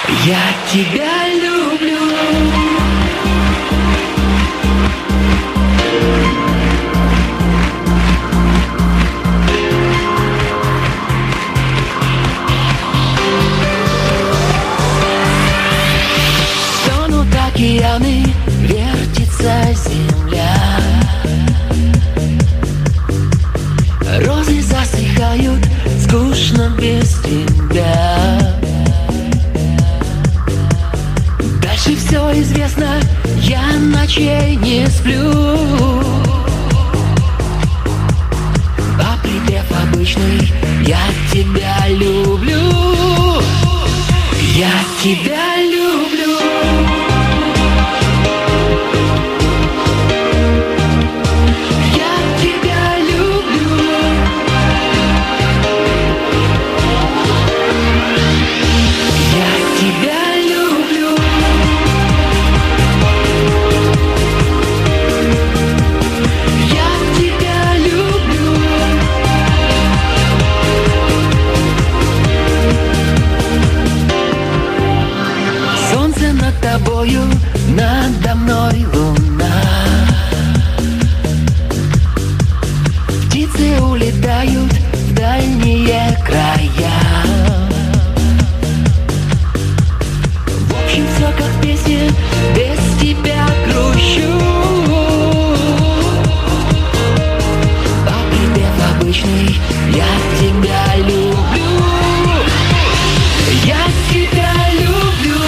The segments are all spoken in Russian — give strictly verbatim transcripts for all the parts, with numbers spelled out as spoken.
Я тебя люблю. Тонут океаны, вертится земля. Розы засыхают, скучно без тебя. Дальше все известно, я ночей не сплю. А припев обычный: я тебя люблю. Я тебя люблю. Тобою надо мной луна. Птицы улетают в дальние края. В общем, все как в песне, без тебя грущу. А припев обычный: я тебя люблю. Я тебя люблю.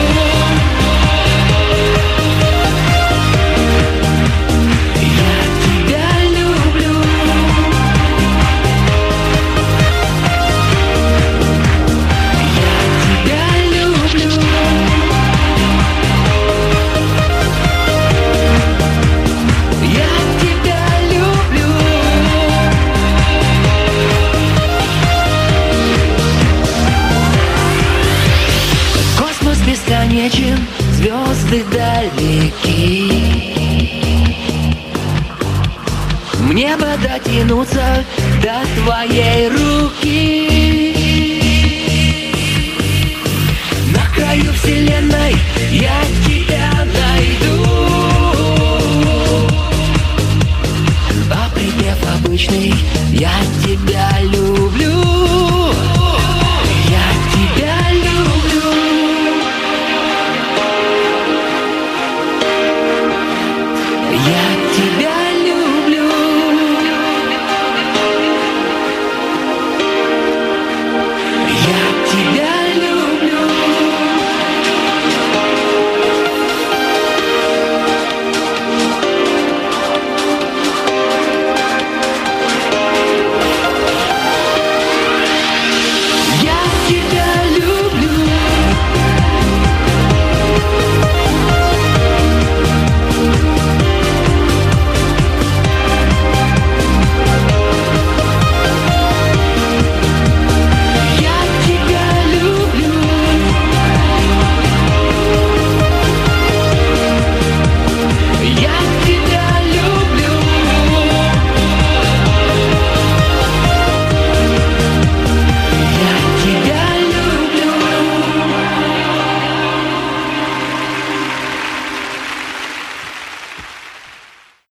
Бесконечен, звезды далеки. Мне бы дотянуться до твоей руки. На краю вселенной я тебя найду. А припев обычный: я